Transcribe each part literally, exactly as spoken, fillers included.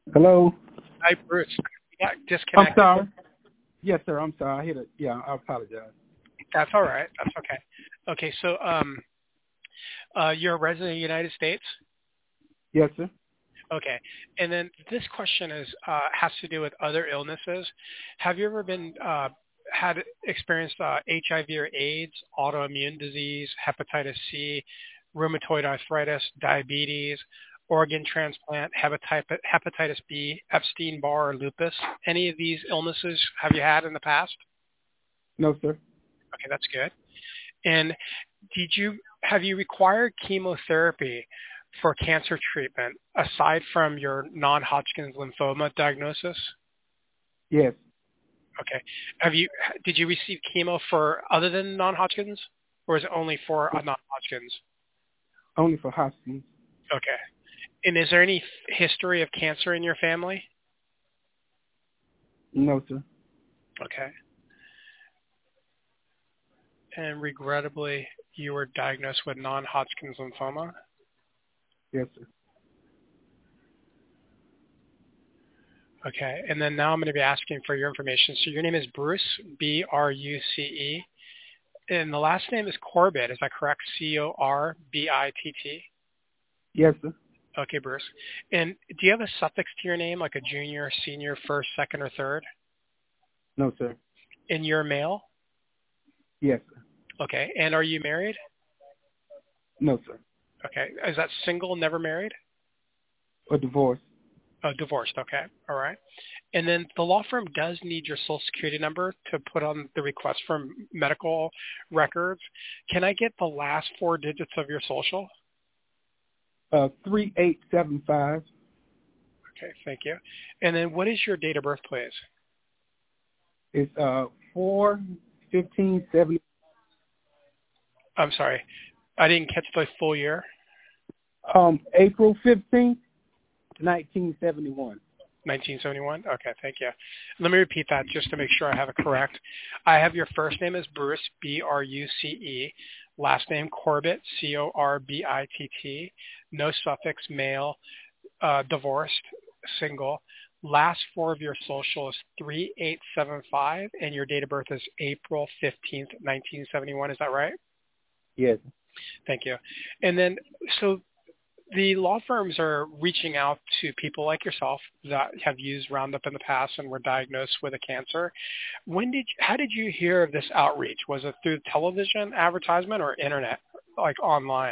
Hello. Hi, Bruce. We got I'm disconnected. sorry. Yes, sir. I'm sorry. I hit it. Yeah, I apologize. That's all right. That's okay. Okay, so um, uh, you're a resident of the United States? Yes, sir. Okay. And then this question is uh, has to do with other illnesses. Have you ever been uh, had experienced uh, H I V or AIDS, autoimmune disease, hepatitis C, rheumatoid arthritis, diabetes, organ transplant, hepatitis, hepatitis B, Epstein-Barr, or lupus? Any of these illnesses have you had in the past? No, sir. Okay, that's good. And did you have you required chemotherapy for cancer treatment aside from your non-Hodgkin's lymphoma diagnosis? Yes. Okay. Have you did you receive chemo for other than non-Hodgkin's, or is it only for uh, non-Hodgkin's? Only for Hodgkin's. Okay. And is there any history of cancer in your family? No, sir. Okay. And regrettably, you were diagnosed with non-Hodgkin's lymphoma? Yes, sir. Okay, and then now I'm going to be asking for your information. So your name is Bruce, B R U C E, and the last name is Corbett. Is that correct? C O R B I T T? Yes, sir. Okay, Bruce. And do you have a suffix to your name, like a junior, senior, first, second, or third? No, sir. And you're male? Yes, sir. Okay, and are you married? No, sir. Okay, is that single, never married? A divorce. Oh, divorced. Okay. All right. And then the law firm does need your social security number to put on the request for medical records. Can I get the last four digits of your social? Uh, three eight seven five. Okay. Thank you. And then what is your date of birth, please? It's uh four fifteen seventy. I'm sorry. I didn't catch the full year. Um, April fifteenth, nineteen seventy one. nineteen seventy-one? Okay, thank you. Let me repeat that just to make sure I have it correct. I have your first name as Bruce, B R U C E. Last name Corbett, C O R B I T T. No suffix, male, uh, divorced, single. Last four of your social is three eight seven five, and your date of birth is April fifteenth, nineteen seventy-one. Is that right? Yes. Thank you. And then, so the law firms are reaching out to people like yourself that have used Roundup in the past and were diagnosed with a cancer. When did, how did you hear of this outreach? Was it through television advertisement or internet, like online?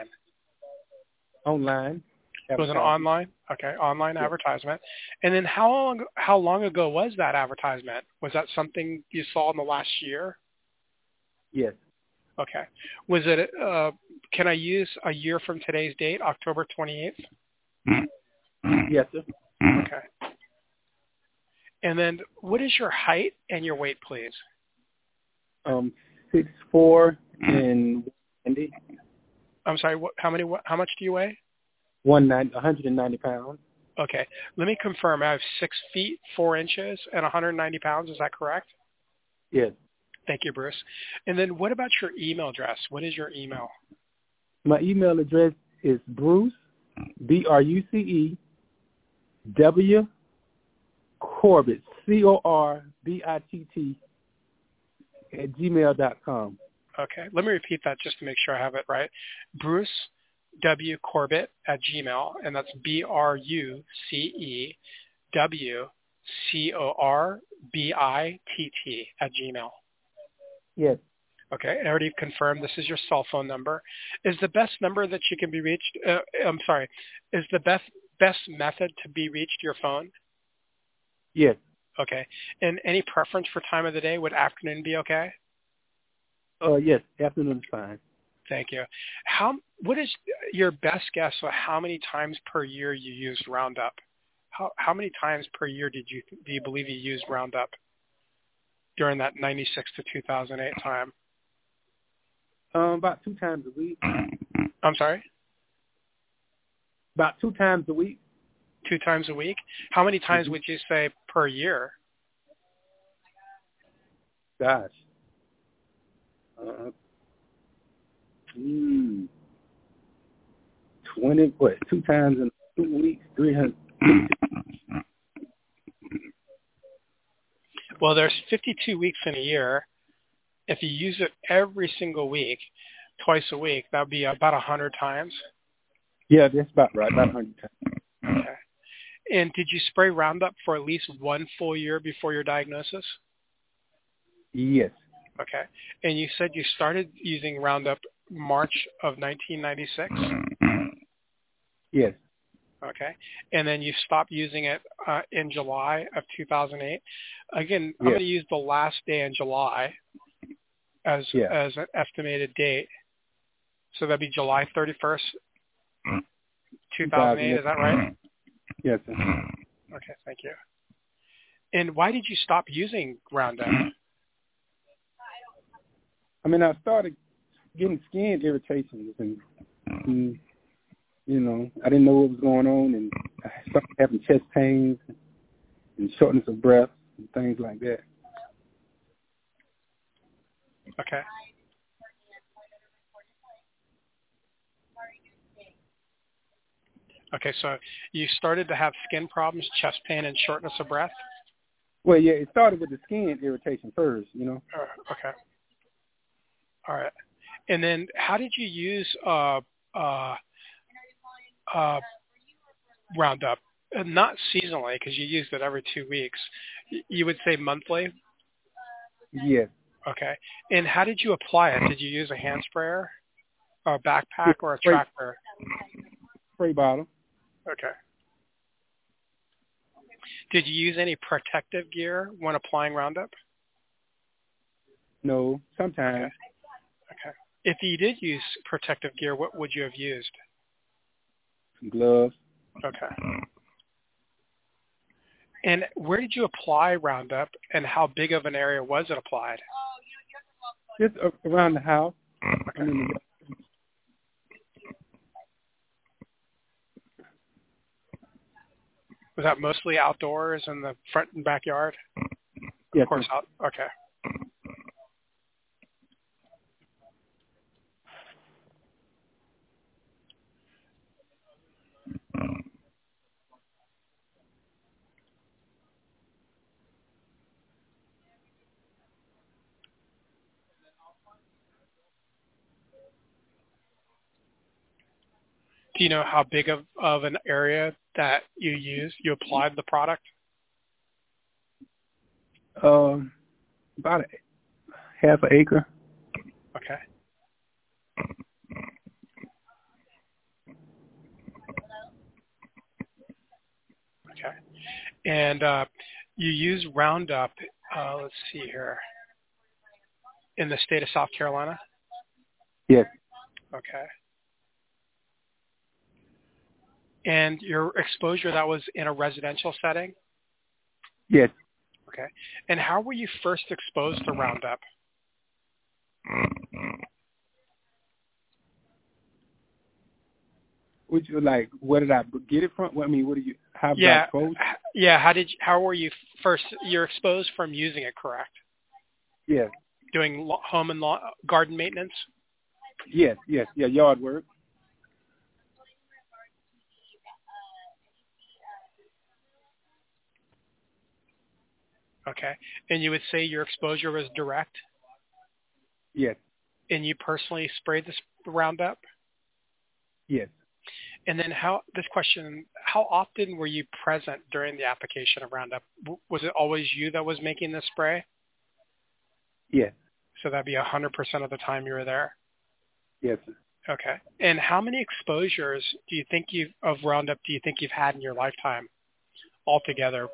Online. It was an online, okay, online Yes. advertisement. And then how long, how long ago was that advertisement? Was that something you saw in the last year? Yes. Okay. Was it, uh, can I use a year from today's date, October twenty-eighth? Yes, sir. Okay. And then what is your height and your weight, please? Um, six four and ninety. I'm sorry, what, how many, what, how much do you weigh? One nine, one hundred and ninety pounds. Okay. Let me confirm. I have six feet, four inches, and one hundred ninety pounds. Is that correct? Yes. Thank you, Bruce. And then what about your email address? What is your email? My email address is Bruce, B R U C E, W, Corbett, C O R B I T T, at gmail dot com. Okay. Let me repeat that just to make sure I have it right. Bruce W. Corbett at Gmail, and that's B R U C E W C O R B I T T at Gmail. Yes. Okay, I already confirmed this is your cell phone number. Is the best number that you can be reached, uh, I'm sorry, is the best best method to be reached your phone? Yes. Okay, and any preference for time of the day? Would afternoon be okay? Uh, yes. Afternoon is fine. Thank you. How? What is your best guess of how many times per year you used Roundup? How how many times per year did you do you believe you used Roundup during that ninety-six to two thousand eight time? Um, about two times a week. I'm sorry? About two times a week. Two times a week? How many times Mm-hmm. would you say per year? Gosh. Uh, mm, twenty. What? Two times in two weeks. Three hundred. Well, there's fifty-two weeks in a year. If you use it every single week, twice a week, that would be about one hundred times. Yeah, that's about right, about one hundred times. Okay. And did you spray Roundup for at least one full year before your diagnosis? Yes. Okay. And you said you started using Roundup March of nineteen ninety-six? Yes. Okay. And then you stopped using it uh, in July of two thousand eight. Again, I'm Yes. going to use the last day in July as Yeah. as an estimated date. So that'd be July thirty-first, two thousand eight. Is that right? Yes, sir. Okay. Thank you. And why did you stop using Roundup? I mean, I started getting skin irritations and, and, you know, I didn't know what was going on, and I started having chest pains and shortness of breath and things like that. Okay. Okay, so you started to have skin problems, chest pain, and shortness of breath? Well, yeah, it started with the skin irritation first, you know. Uh, okay. All right. And then how did you use uh, uh, uh, Roundup? Uh, Not seasonally, because you used it every two weeks. Y- You would say monthly? Yes. Okay. And how did you apply it? Did you use a hand sprayer, or a backpack, Yeah, or a spray, tractor? spray bottle. Okay. Did you use any protective gear when applying Roundup? No, sometimes. Okay. If you did use protective gear, what would you have used? Some gloves. Okay. And where did you apply Roundup, and how big of an area was it applied? Just a- around the house. I mean, Was that mostly outdoors in the front and backyard? yes, Of course, sir. out. Okay. Do you know how big of, of an area that you used, you applied the product? Um, about a, half an acre. Okay. Okay. And uh, you use Roundup, uh, let's see here, in the state of South Carolina? Yes. Okay. And your exposure, that was in a residential setting? Yes. Okay. And how were you first exposed to Roundup? Would you like? Where did I get it from? I mean, what do you? How did I Yeah. expose? h- Yeah. How did you, how were you first? You're exposed from using it, correct? Yes. Doing lo- home and lawn, garden maintenance? Yes. Yes. Yeah. Yard work. Okay. And you would say your exposure was direct, Yes. and you personally sprayed this Roundup? Yes. And then how, this question, how often were you present during the application of Roundup? W- Was it always you that was making the spray? Yes. So that'd be one hundred percent of the time you were there? Yes, sir. Okay. And how many exposures do you think you of Roundup do you think you've had in your lifetime altogether?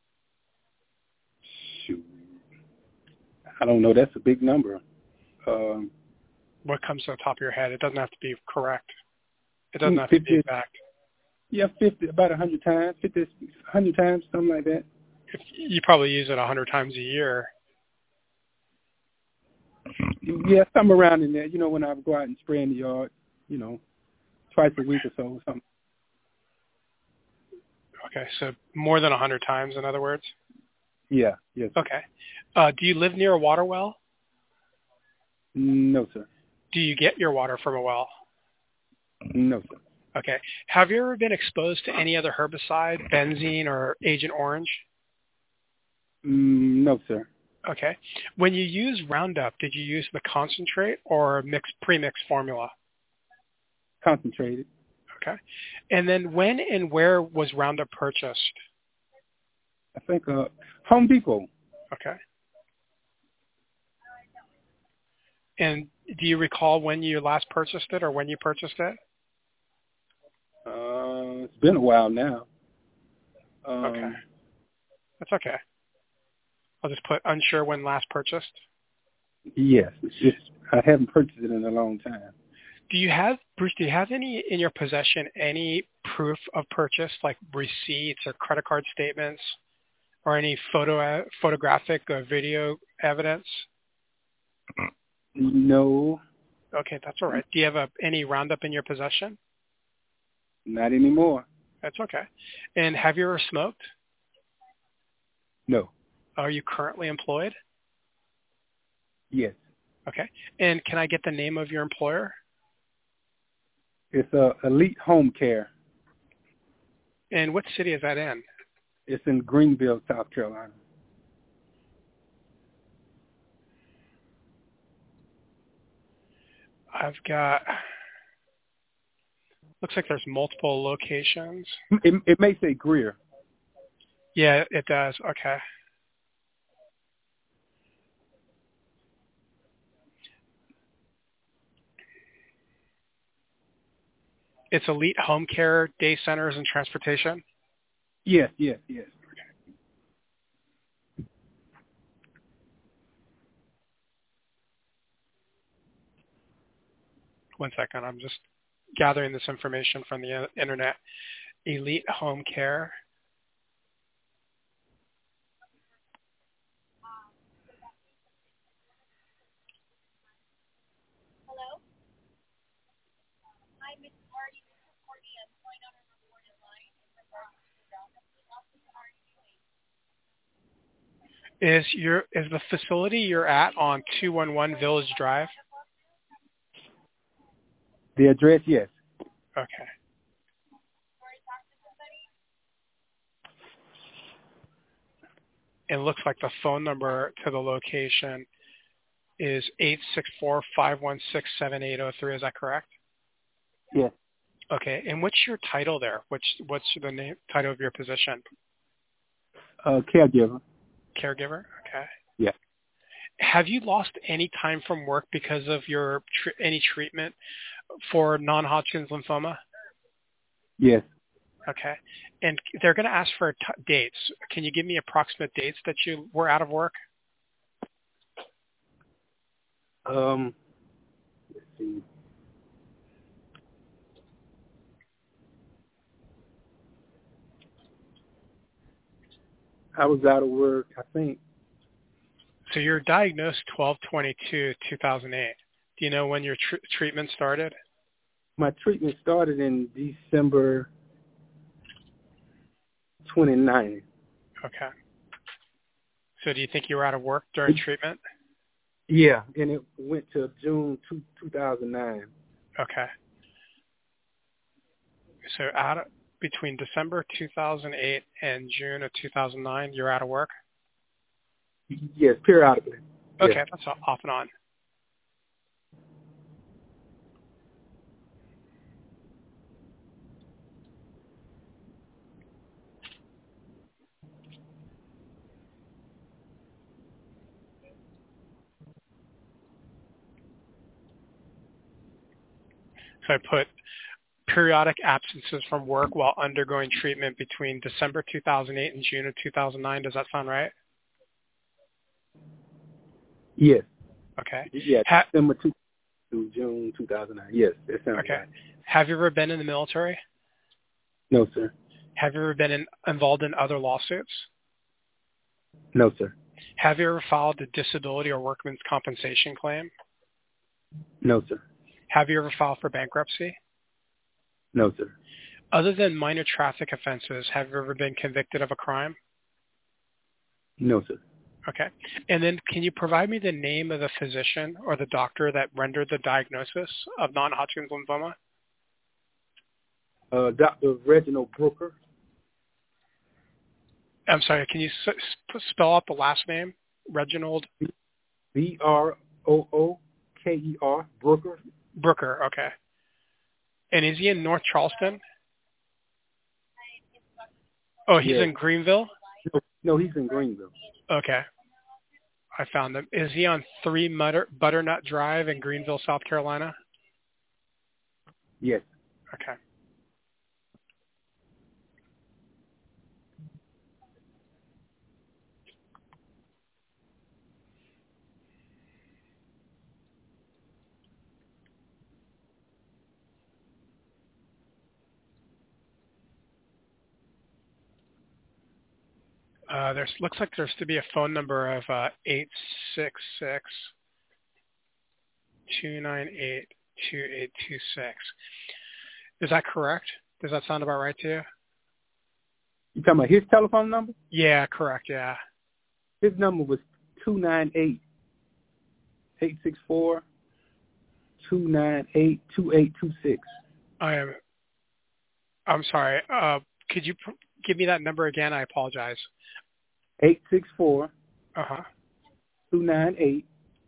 Shoot. I don't know. That's a big number. Um, What comes to the top of your head? It doesn't have to be correct. It doesn't have to be fifty. exact. Yeah, fifty, about a hundred times, fifty, a hundred times, something like that. If you probably use it one hundred times a year. Yeah, something around in there. You know, when I go out and spray in the yard, you know, twice a week or so, something. Okay, so more than one hundred times, in other words? Yeah, yes. Okay. Uh, do you live near a water well? No, sir. Do you get your water from a well? No, sir. Okay. Have you ever been exposed to any other herbicide, benzene or Agent Orange? Mm, no, sir. Okay. When you use Roundup, did you use the concentrate or mixed pre-mixed formula? Concentrated. Okay. And then when and where was Roundup purchased? I think uh, Home Depot. Okay. And do you recall when you last purchased it or when you purchased it? Uh, it's been a while now. Um, Okay. That's okay. I'll just put unsure when last purchased. Yes. It's just, I haven't purchased it in a long time. Do you have, Bruce, do you have any in your possession, any proof of purchase, like receipts or credit card statements or any photo, photographic or video evidence? No. Okay, that's all right. Do you have a, any Roundup in your possession? Not anymore. That's okay. And have you ever smoked? No. Are you currently employed? Yes. Okay. And can I get the name of your employer? It's uh, Elite Home Care. And what city is that in? It's in Greenville, South Carolina. I've got, looks like there's multiple locations. It, it may say Greer. Yeah, it does. Okay. It's Elite Home Care, Day Centers, and Transportation? Yes, yes, yes. One second. I'm just gathering this information from the internet. Elite Home Care. Is your is the facility you're at on two one one Village Drive? The address, yes. Okay. It looks like the phone number to the location is eight six four, five one six, seven eight zero three. Is that correct? Yes. Okay. And what's your title there? Which what's the name title of your position? Uh, caregiver. Caregiver. Okay. Yeah. Have you lost any time from work because of your tr- any treatment for non-Hodgkin's lymphoma? Yes. Okay. And they're going to ask for t- dates. Can you give me approximate dates that you were out of work? Um, let's see. I was out of work, I think. So you're diagnosed twelve twenty-two two thousand eight. Do you know when your tr- treatment started? My treatment started in December twenty-ninth. Okay. So do you think you were out of work during treatment? Yeah, and it went to June two, 2009. Okay. So out of, between December two thousand eight and June of two thousand nine, you're out of work? Yes, periodically. Okay, Yes. that's off and on. So I put periodic absences from work while undergoing treatment between December two thousand eight and June of two thousand nine. Does that sound right? Yes. Okay. Yeah, Ha- December two to June two thousand nine. Yes, that sounds okay. right. Have you ever been in the military? No, sir. Have you ever been in, involved in other lawsuits? No, sir. Have you ever filed a disability or workman's compensation claim? No, sir. Have you ever filed for bankruptcy? No, sir. Other than minor traffic offenses, have you ever been convicted of a crime? No, sir. Okay. And then can you provide me the name of the physician or the doctor that rendered the diagnosis of non-Hodgkin's lymphoma? Uh, Doctor Reginald Brooker. I'm sorry, can you s- s- spell out the last name? Reginald B R O O K E R, Brooker. Brooker, okay. And is he in North Charleston? Oh, he's Yeah. in Greenville? No, no, he's in Greenville. Okay. I found him. Is he on three Mutter, Butternut Drive in Greenville, South Carolina? Yes. Okay. Uh, there's looks like there's to be a phone number of uh, eight six six, two nine eight, two eight two six. Is that correct? Does that sound about right to you? You talking about his telephone number? Yeah, correct. Yeah. His number was two nine eight, eight six four, two nine eight, two eight two six. I am. I'm sorry. Uh, could you pr- give me that number again? I apologize. eight six four, Uh huh. two nine eight,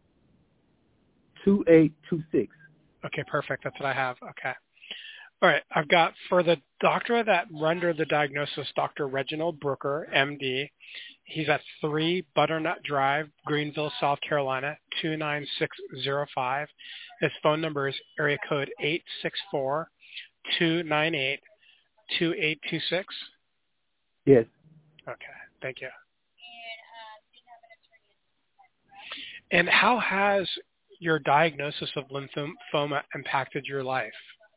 two eight two six. Okay, perfect. That's what I have. Okay. All right. I've got for the doctor that rendered the diagnosis, Doctor Reginald Brooker, M D. He's at three Butternut Drive, Greenville, South Carolina, two nine six zero five. His phone number is area code eight six four, two nine eight, two eight two six. Yes. Okay. Thank you. And how has your diagnosis of lymphoma impacted your life?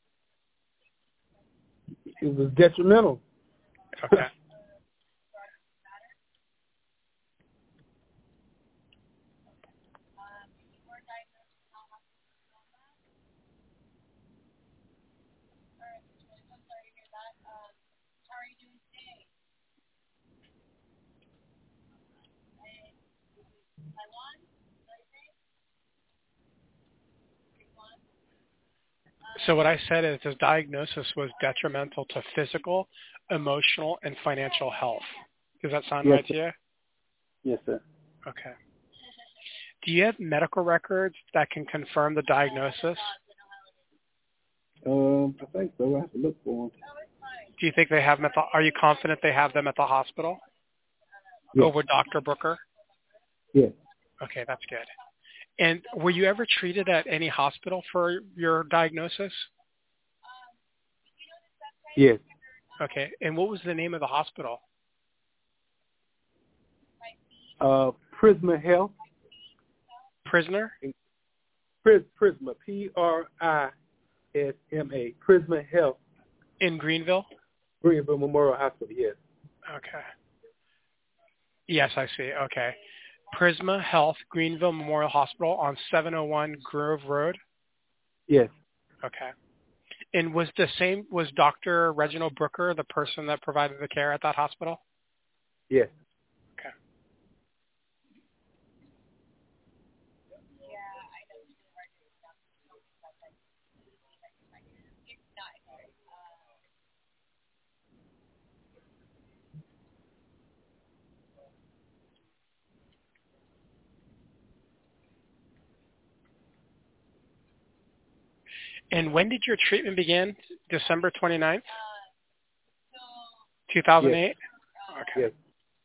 It was detrimental. Okay. So what I said is his diagnosis was detrimental to physical, emotional, and financial health. Does that sound Yes, right to sir. you? Yes, sir. Okay. Do you have medical records that can confirm the diagnosis? Um, I think so. I have to look for them. Do you think they have them at the, are you confident they have them at the hospital? Yes. Over Doctor Brooker? Yes. Okay, that's good. And were you ever treated at any hospital for your diagnosis? Yes. Okay. And what was the name of the hospital? Uh, Prisma Health. Prisoner? Pris, Prisma, P R I S M A, Prisma Health, In Greenville? Greenville Memorial Hospital, yes. Okay. Yes, I see. Okay. Prisma Health, Greenville Memorial Hospital on seven oh one Grove Road? Yes. Okay. And was the same, was Doctor Reginald Brooker the person that provided the care at that hospital? Yes. Okay. And when did your treatment begin? December twenty-ninth? two thousand eight? Yes. Okay. Yes.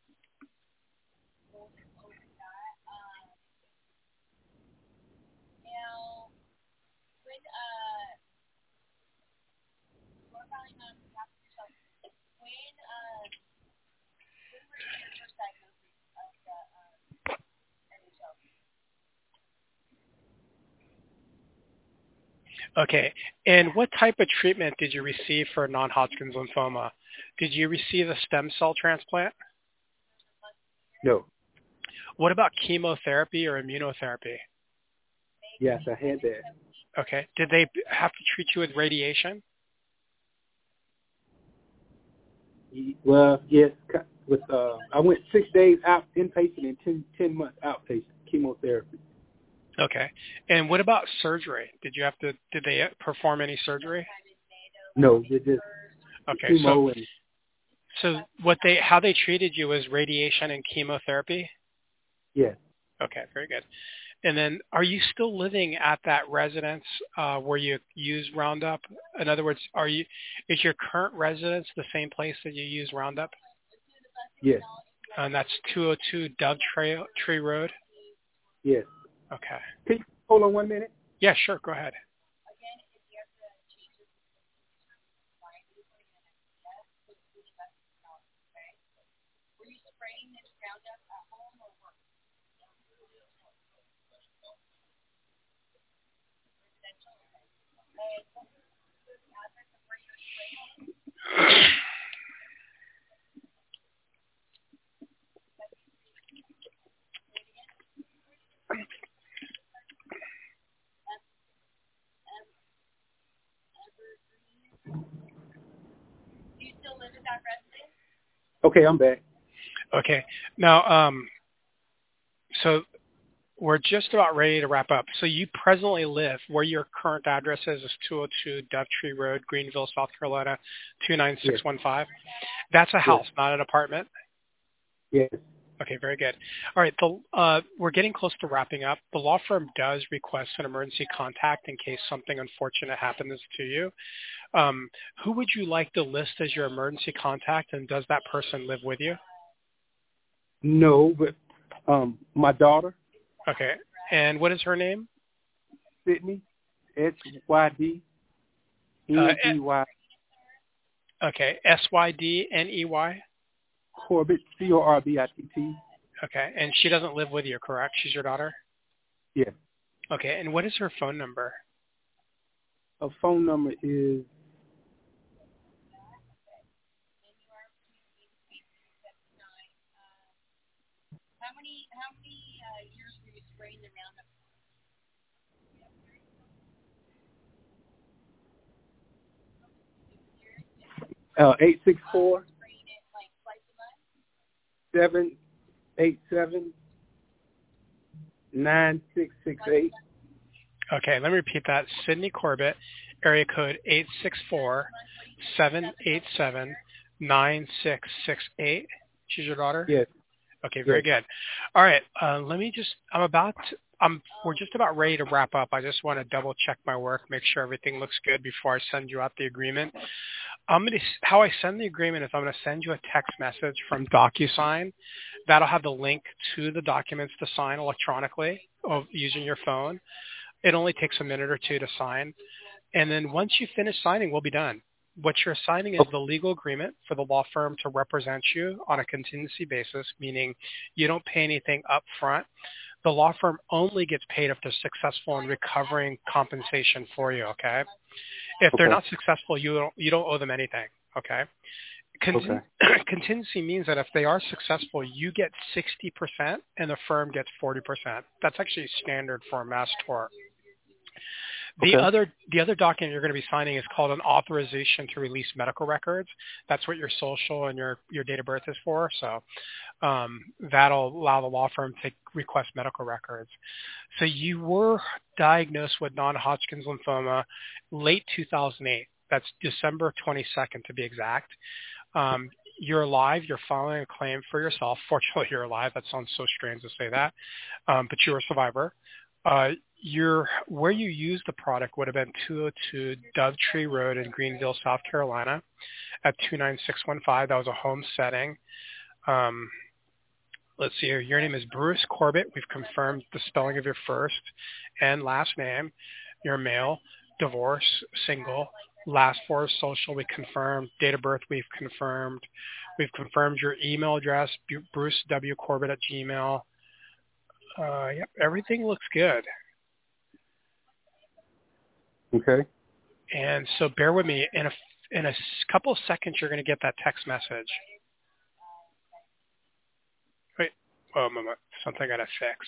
Okay. And what type of treatment did you receive for non-Hodgkin's lymphoma? Did you receive a stem cell transplant? No. What about chemotherapy or immunotherapy? Yes, I had that. Okay. Did they have to treat you with radiation? Well, yes. With uh, I went six days out inpatient and ten, ten months outpatient chemotherapy. Okay. And what about surgery? Did you have to? Did they perform any surgery? No, they just Okay. chemo So, and So what they, how they treated you was radiation and chemotherapy? Yes. Okay, very good. And then are you still living at that residence uh, where you use Roundup? In other words, are you, is your current residence the same place that you use Roundup? Yes. And that's two oh two Dove Tree, Tree Road? Yes. Okay. Can you hold on one minute? Yeah, sure. Go ahead. Okay, I'm back. Okay. Now, um, so we're just about ready to wrap up. So you presently live where your current address is, is two oh two Dove Tree Road, Greenville, South Carolina, two nine six one five. That's a house, Yes. not an apartment? Yes. Okay, very good. All right, the, uh, we're getting close to wrapping up. The law firm does request an emergency contact in case something unfortunate happens to you. Um, who would you like to list as your emergency contact, and does that person live with you? No, but um, my daughter, Okay, and what is her name? Sydney, S Y D Uh, N E Y, okay, S Y D N E Y? Corbett, C O R B I T T. Okay, and she doesn't live with you, correct? She's your daughter? Yes. Okay, and what is her phone number? Her phone number is uh, eight six four seven eight seven nine six six eight. Okay, let me repeat that. Sydney Corbett, area code eight six four, seven eight seven, nine six six eight. She's your daughter? Yes. Okay, very Yes. good. All right, uh, let me just, I'm about to, I'm, we're just about ready to wrap up. I just want to double check my work, make sure everything looks good before I send you out the agreement. I'm going to, how I send the agreement is I'm going to send you a text message from DocuSign. That'll have the link to the documents to sign electronically of using your phone. It only takes a minute or two to sign. And then once you finish signing, we'll be done. What you're signing is the legal agreement for the law firm to represent you on a contingency basis, meaning you don't pay anything up front. The law firm only gets paid if they're successful in recovering compensation for you, okay? If they're Okay. not successful, you don't, you don't owe them anything, okay? Contin- Okay. Contingency means that if they are successful, you get sixty percent and the firm gets forty percent. That's actually standard for a mass tort. The Okay. other the other document you're going to be signing is called an authorization to release medical records. That's what your social and your, your date of birth is for. So um, that'll allow the law firm to request medical records. So you were diagnosed with non-Hodgkin's lymphoma late two thousand eight. That's December twenty-second to be exact. Um, you're alive. You're filing a claim for yourself. Fortunately, you're alive. That sounds so strange to say that, um, but you're a survivor. Uh, your where you used the product would have been two oh two Dove Tree Road in Greenville, South Carolina, at two nine six one five. That was a home setting. Um, let's see here. Your name is Bruce Corbett. We've confirmed the spelling of your first and last name. You're male, divorce, single. Last four is social. We confirmed. Date of birth. We've confirmed. We've confirmed your email address, Bruce W Corbett at Gmail. Uh, yep, everything looks good. Okay. And so bear with me. In a, in a couple of seconds, you're going to get that text message. Wait, oh, a moment. Something I got to fix.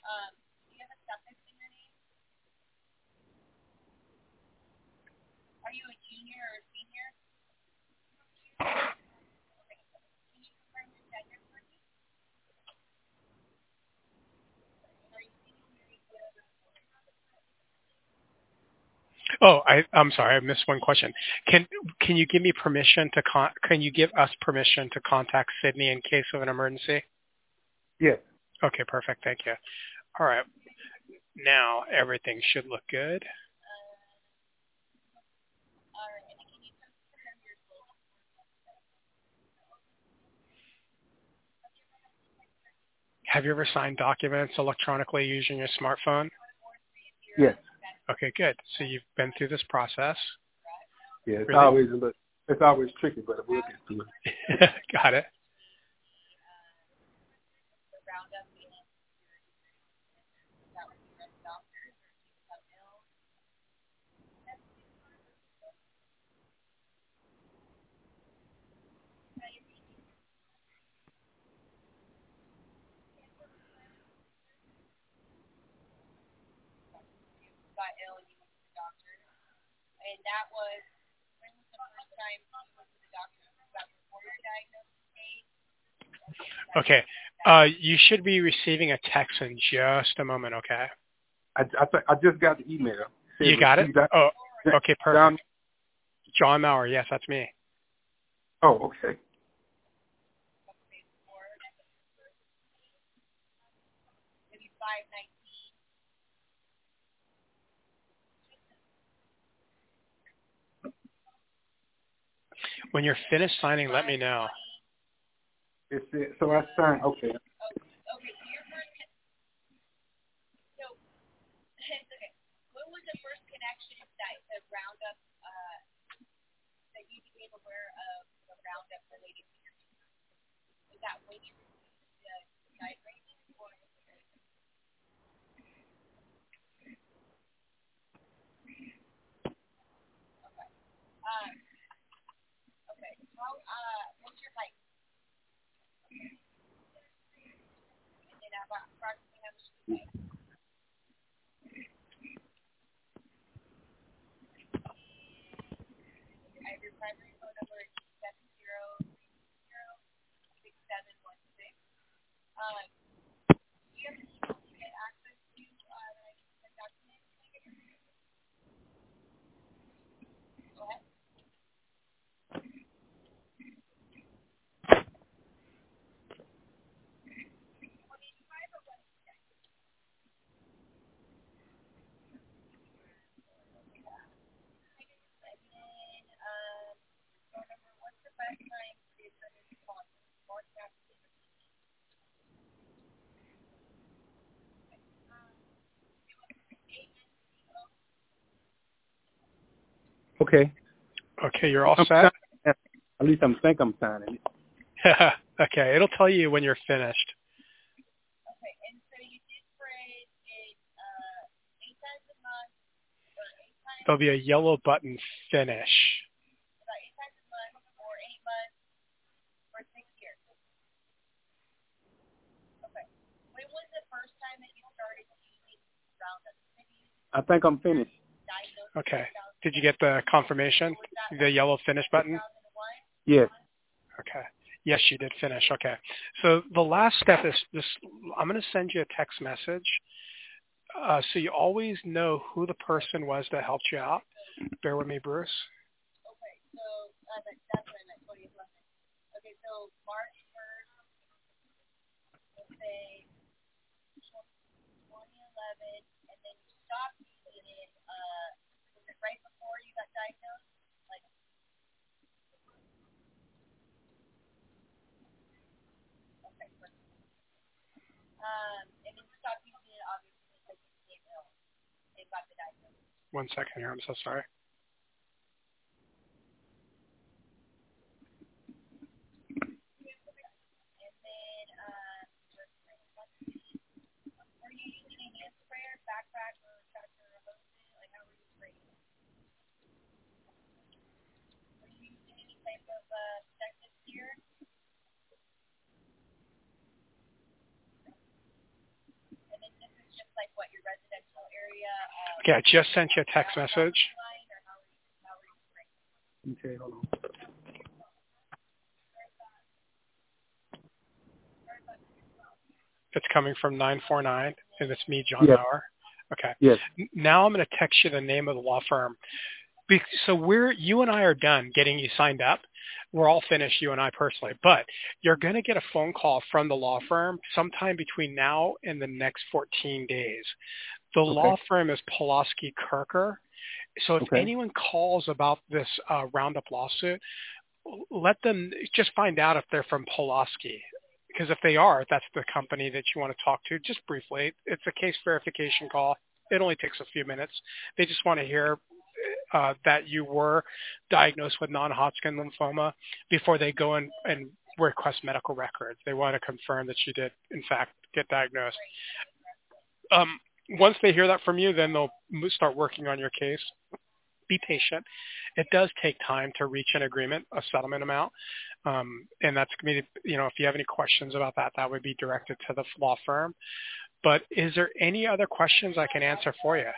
Oh, I, I'm sorry, I missed one question. Can can you give me permission to con- can you give us permission to contact Sydney in case of an emergency? Yes. Okay, perfect. Thank you. All right. Now everything should look good. Have you ever signed documents electronically using your smartphone? Yes. Okay, good. So you've been through this process. Yeah, it's Really? always a little, it's always tricky, but we'll get through it. Got it. Okay. Uh, you should be receiving a text in just a moment, okay? I I, th- I just got the email. Said You got it? received. I- Oh, okay, perfect. John, John Maurer, yes, that's me. oh, okay. When you're finished signing, let me know. It's it. So I signed. Okay. Okay. Okay, you're all I'm set? signing- At least I'm think I'm signing it. Okay, it'll tell you when you're finished. There'll be a yellow button, finish. I think I'm finished. Okay. Did you get the confirmation? The yellow finish button? Yes. Okay. Yes, you did finish. Okay. So the last step is this. I'm going to send you a text message. Uh, so you always know who the person was that helped you out. Bear with me, Bruce. One second here. I'm so sorry. Okay, I just sent you a text message. Okay, hold on. It's coming from nine four nine, and it's me, John Yes. Maurer. Okay. Yes. N- Now I'm going to text you the name of the law firm. Be- So we're you and I are done getting you signed up. We're all finished, you and I personally. But you're going to get a phone call from the law firm sometime between now and the next fourteen days. The Okay. law firm is Pulaski Kirker. So if Okay. anyone calls about this uh, Roundup lawsuit, let them just find out if they're from Pulaski. Because if they are, that's the company that you want to talk to. Just briefly, it's a case verification call. It only takes a few minutes. They just want to hear uh, that you were diagnosed with non-Hodgkin lymphoma before they go in and request medical records. They want to confirm that you did, in fact, get diagnosed. Um, once they hear that from you, then they'll mo- start working on your case. Be patient. It does take time to reach an agreement, a settlement amount. Um, and that's going to be, you know, if you have any questions about that, that would be directed to the law firm. But is there any other questions I can answer for you?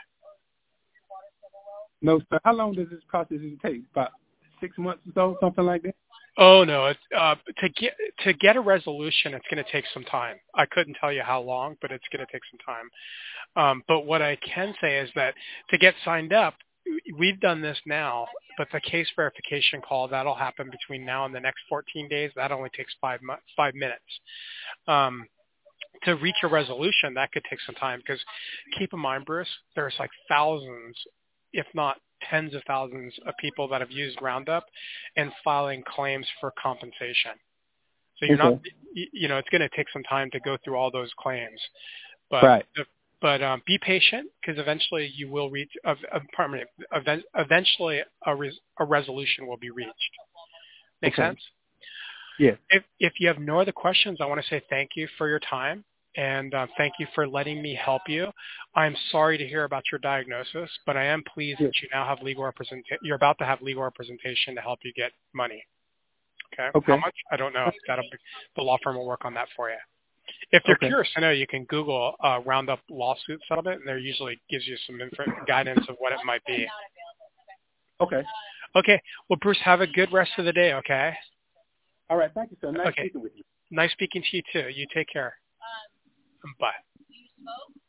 No, sir. How long does this process take? About six months or so, something like that? Oh no, it's, uh, to get to get a resolution, it's going to take some time. I couldn't tell you how long, but it's going to take some time. Um, but what I can say is that to get signed up, we've done this now, but the case verification call, that'll happen between now and the next fourteen days. That only takes five mu- five minutes. Um, to reach a resolution, that could take some time because keep in mind, Bruce, there's like thousands, if not tens of thousands of people that have used Roundup and filing claims for compensation. So you're Okay. not, y- you know, it's going to take some time to go through all those claims. But Right. but um, be patient because eventually you will reach. Uh, uh, pardon me, event, eventually a, res, a resolution will be reached. Make Okay. sense? Yes. If if you have no other questions, I want to say thank you for your time and uh, thank you for letting me help you. I'm sorry to hear about your diagnosis, but I am pleased Yes. that you now have legal representation. You're about to have legal representation to help you get money. Okay. Okay. How much? I don't know. That'll be, the law firm will work on that for you. If you're Okay. curious to know, you can Google uh, Roundup lawsuit settlement, and there usually gives you some info, guidance of what it might be. Okay. Okay. Well, Bruce, have a good rest of the day, okay? All right. Thank you, sir. Nice Okay. speaking with you. Nice speaking to you, too. You take care. Bye.